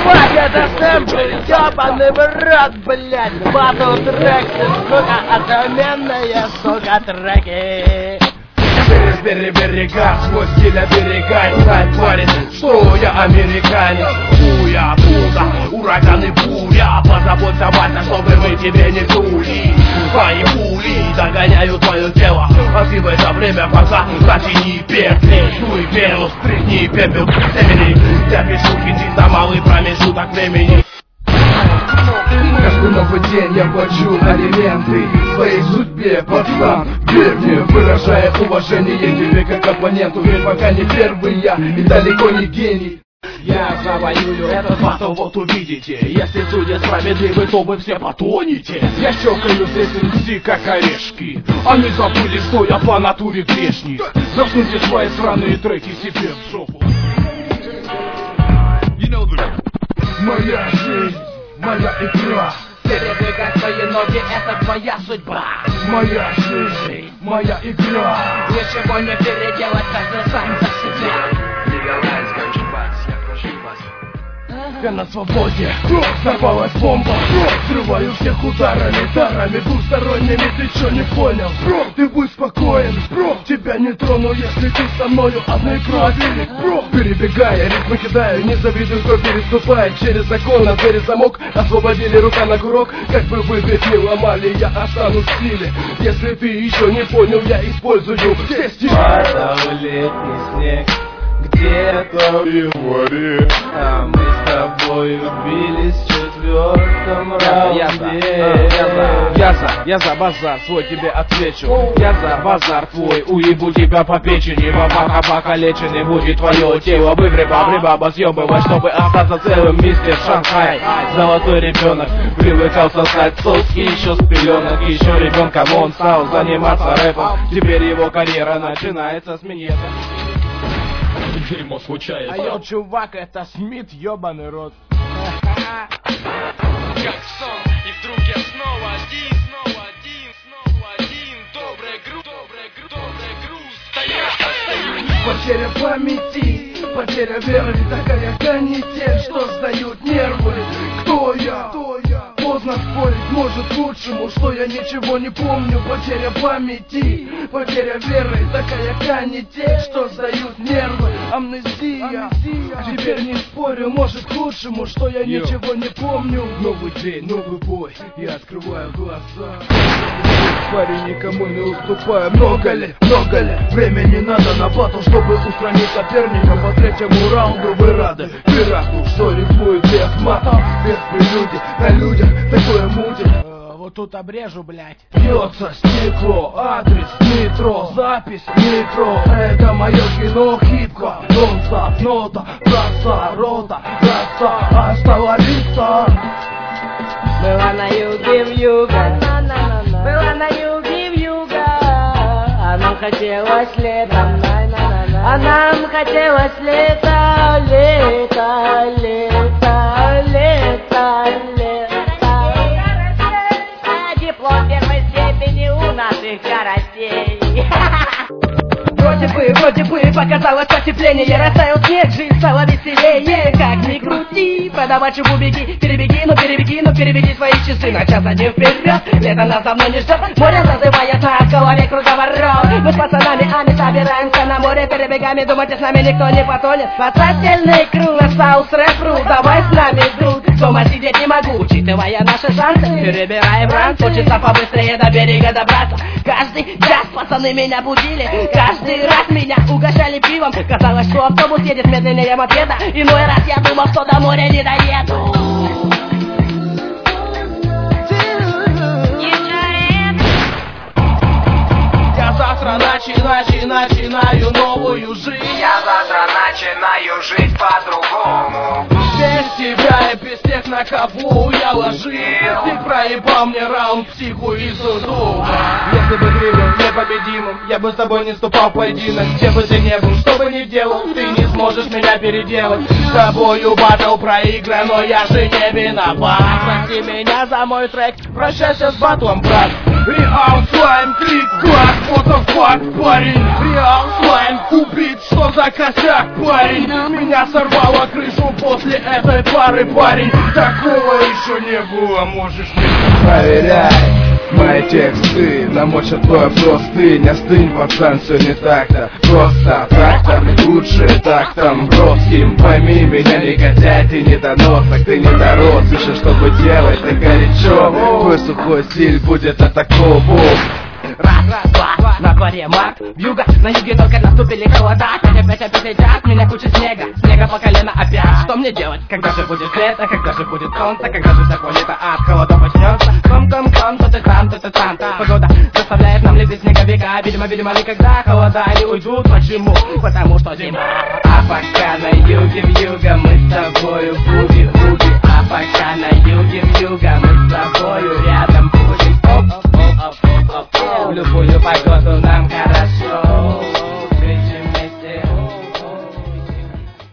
чувак, это сэмпл, ёбаный в рот, блядь. Батл трек, сука, отменные, сука, треки. Берега, свой стиль оберегай, знай, парень, что я американец. Буя, Будда, ураган и буря, позаботься, батя, чтобы мы тебе не дули. Твои пули догоняют твое тело, а ты в это время пока затяни петли. Жуй пену, стряхни пепел времени. Я пишу хиты за малый промежуток времени. Каждый новый день я плачу алименты своей судьбе, пацан. Верь мне, выражая уважение тебе как оппоненту. Ведь пока не первый я и далеко не гений. Я завоюю этот батл, вот увидите. Если судья справедливый, то вы все потонете. Я щелкаю здесь MC как орешки. Они забыли, что я по натуре грешник. Засуньте свои сраные треки себе в жопу. Моя жизнь, моя игра. Передвигай свои ноги, это твоя судьба. Моя жизнь, моя игра. Ничего не переделать, каждый сам за себя. Я на свободе, взорвалась бомба. Взрываю всех ударами, тарами двухсторонними. Ты чё не понял? Ты будь спокоен, тебя не трону, если ты со мною одной крови. Перебегая, ритмы кидаю, не завидую, кто переступает через закон. На двери замок, освободили, рука на курок. Как бы вы ведь не ломали, я останусь в силе. Если ты еще не понял, я использую все стили. Падал летний снег где-то в море, а мы с тобой убились в четвертом раунде. Я за базар свой тебе отвечу. Я за базар твой, уебу тебя по печени. Бабаха покалеченный будет твое тело. Баба съебывай, чтобы остаться целым, мистер Шанхай. Золотой ребенок привыкал сосать соски еще с пеленок. Еще ребенком он стал заниматься рэпом. Теперь его карьера начинается с минета. Дерьмо случается. А йо, чувак, это Смит, ёбаный рот. Как сон, и вдруг я снова один. Добрый груз, стою. Потеря памяти, потеря веры, такая канитель, что сдают нервы. Кто я? Поздно спорить, может к лучшему, что я ничего не помню. Потеря памяти, потеря веры, такая канитель, что сдают нервы. Амнезия. Теперь не спорю, может к лучшему, что я ничего не помню. Новый день, новый бой, я открываю глаза. Парень, никому не уступаю. Много ли времени надо на батл, чтобы устранить соперника? По третьему раунду вы рады пирату, что рифмует без мата, без прелюдий. На людях такое мутит. Вот тут обрежу, блядь. Бьется стекло, адрес метро, запись метро. Это мое кино, хип-хоп, нон-стоп, нота, трасса, рота, трасса, остановиться. Была на юге, была на юге. А нам хотелось летом, а нам хотелось лето. Диплом первой степени у наших карасей. Вроде бы показалось потепление. Растаял снег, жизнь стала веселее. Как ни крути, подавай бубики. Перебеги свои часы на час один вперед. Лето нас давно не ждет. Море зазывает нас, в голове круговорот. Мы с пацанами, собираемся на море. Перебегаем, думайте, с нами никто не потонет. Спасательный круг, остался рэп-ру. Давай с нами, друг. Дома сидеть не могу, учитывая наши шансы. Перебираем ранг, хочется побыстрее до берега добраться. Каждый час пацаны меня будили. Каждый раз меня угощали пивом. Казалось, что автобус едет медленнее мопеда. Иной раз я думал, что до моря не доеду. Я завтра начинаю новую жизнь. Я завтра начинаю жить по-другому. Без тебя и без тех, на кого я ложил. Ты проебал мне раунд психу и суду. Если бы ты был непобедимым, я бы с тобой не вступал в поединок. Где бы ты не был, что бы ни делал, ты не сможешь меня переделать. С тобою батл проигран, но я же не виноват. Прости меня за мой трек, прощайся с батлом, брат. Реал слайм, клик-клак, фотофакт, парень. Реал слайм, купит, что за косяк, парень. Меня сорвало крышу после этой пары, парень. Такого еще не было, можешь не проверять. Мои тексты намочат твой простынь. Остынь, пацан, все не так-то просто. Так-то лучше так-там броским. Пойми меня, негодяй, ты недоносок, ты недорос. Еще чтобы делать так горячо. Твой сухой стиль будет атакован. Раз, два, на дворе март, вьюга, на юге только наступили холода. Опять летят, меня куча снега, снега по колено опять. Что мне делать? Когда же будет лето, когда же будет солнце, когда же такое лето от холода начнется? Ком-ком-ком, то ты там, погода заставляет нам лететь снеговика. Видимо, никогда холода не уйдут. Почему? Потому что зима. А пока на юге вьюга мы с тобою будем